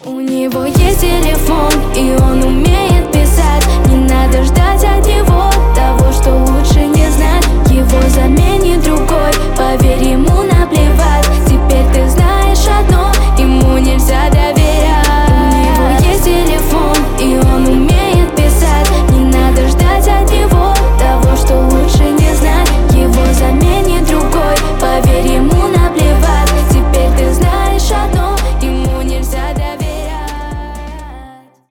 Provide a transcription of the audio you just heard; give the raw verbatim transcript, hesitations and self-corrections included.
У него есть телефон, и он умеет писать. Не надо ждать